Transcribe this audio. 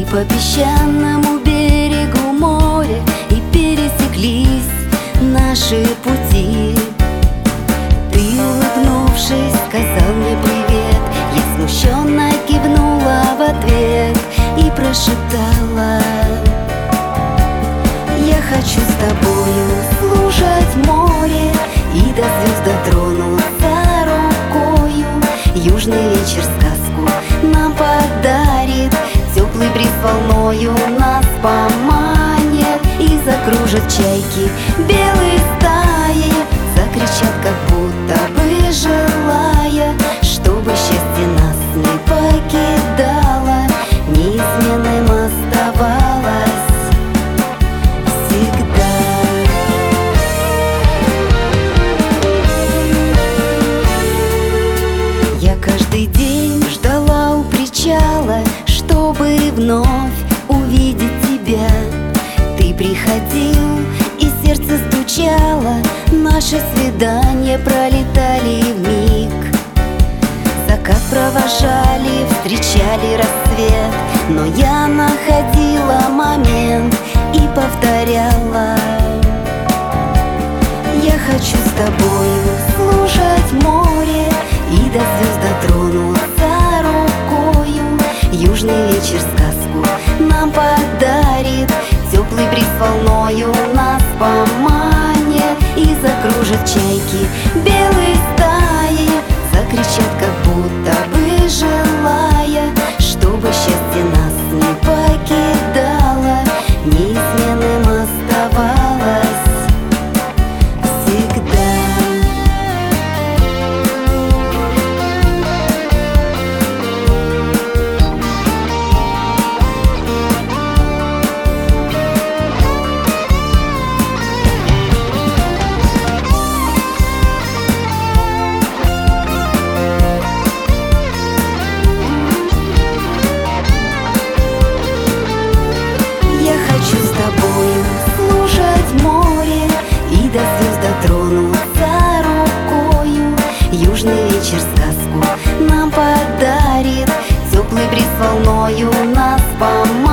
по песчаному берегу моря, и пересеклись наши пути. Ты, улыбнувшись, сказал мне привет. Я смущенно кивнула в ответ и прошептала: я хочу с тобою слушать море и до звезд дотронуться рукою. Южный вечер сказку нам подарит, теплый бриз волною нас поманит, и закружат чайки белые стаи, закричат, как будто бы желая, чтобы счастье нас не покидало, неизменным оставалось всегда. Я каждый день ждала у причала, чтобы вновь увидеть тебя. Ты приходил, и сердце стучало, наши свидания пролетали вмиг. Закат провожали, встречали рассвет, но я находила момент и повторяла: я хочу с тобою слушать море и до звезд дотронуться рукою. Южный вечер сказку нам подарит, теплый бриз волною нас поманит, и закружат чайки белые стаи, закричат, как будто бы желая, чтобы счастье нас не покидало, неизменным оставалось всегда. До звезд дотронуться рукою. Южный вечер сказку нам подарит, теплый бриз волною нас поманит,